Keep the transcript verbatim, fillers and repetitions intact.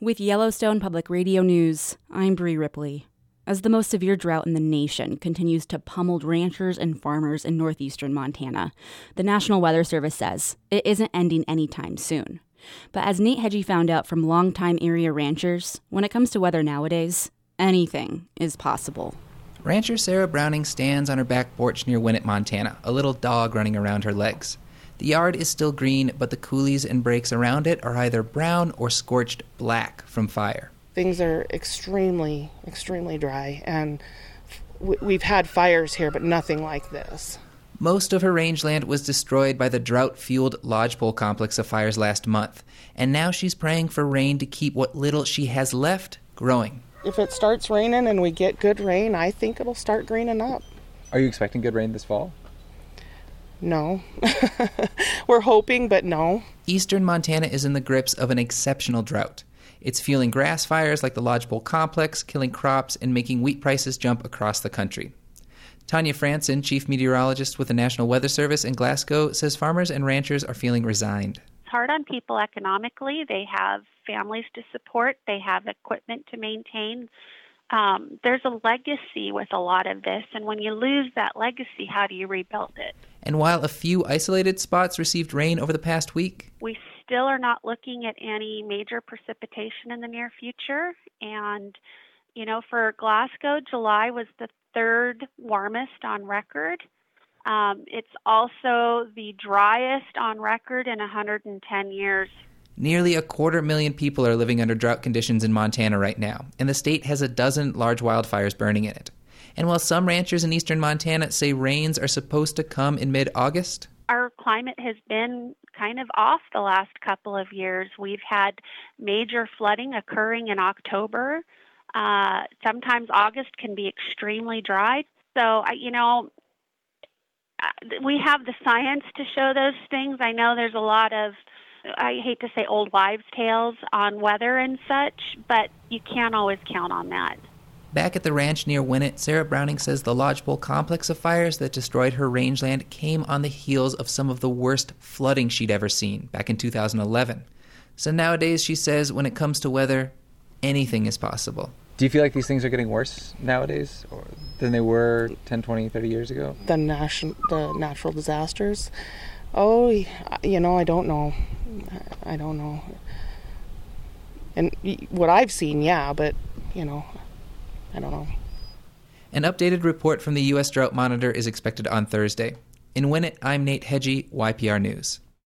With Yellowstone Public Radio News, I'm Bree Ripley. As the most severe drought in the nation continues to pummel ranchers and farmers in northeastern Montana, the National Weather Service says it isn't ending anytime soon. But as Nate Hedgie found out from longtime area ranchers, when it comes to weather nowadays, anything is possible. Rancher Sarah Browning stands on her back porch near Winnett, Montana, a little dog running around her legs. The yard is still green, but the coulees and breaks around it are either brown or scorched black from fire. Things are extremely, extremely dry, and we've had fires here, but nothing like this. Most of her rangeland was destroyed by the drought-fueled lodgepole complex of fires last month, and now she's praying for rain to keep what little she has left growing. If it starts raining and we get good rain, I think it'll start greening up. Are you expecting good rain this fall? No. We're hoping, but no. Eastern Montana is in the grips of an exceptional drought. It's fueling grass fires like the Lodgepole Complex, killing crops, and making wheat prices jump across the country. Tanya Franson, chief meteorologist with the National Weather Service in Glasgow, says farmers and ranchers are feeling resigned. It's hard on people economically. They have families to support. They have equipment to maintain. Um, there's a legacy with a lot of this, and when you lose that legacy, how do you rebuild it? And while a few isolated spots received rain over the past week, we still are not looking at any major precipitation in the near future. And, you know, for Glasgow, July was the third warmest on record. Um, it's also the driest on record in one hundred ten years. Nearly a quarter million people are living under drought conditions in Montana right now, and the state has a dozen large wildfires burning in it. And while some ranchers in eastern Montana say rains are supposed to come in mid-August, our climate has been kind of off the last couple of years. We've had major flooding occurring in October. Uh, sometimes August can be extremely dry. So, you know, we have the science to show those things. I know there's a lot of, I hate to say old wives' tales on weather and such, but you can't always count on that. Back at the ranch near Winnett, Sarah Browning says the Lodgepole complex of fires that destroyed her rangeland came on the heels of some of the worst flooding she'd ever seen back in two thousand eleven. So nowadays, she says, when it comes to weather, anything is possible. Do you feel like these things are getting worse nowadays or than they were ten, twenty, thirty years ago? The, nation, the natural disasters? Oh, you know, I don't know. I don't know. And what I've seen, yeah, but, you know, I don't know. An updated report from the U S Drought Monitor is expected on Thursday. In Winnett, I'm Nate Hedgie, Y P R News.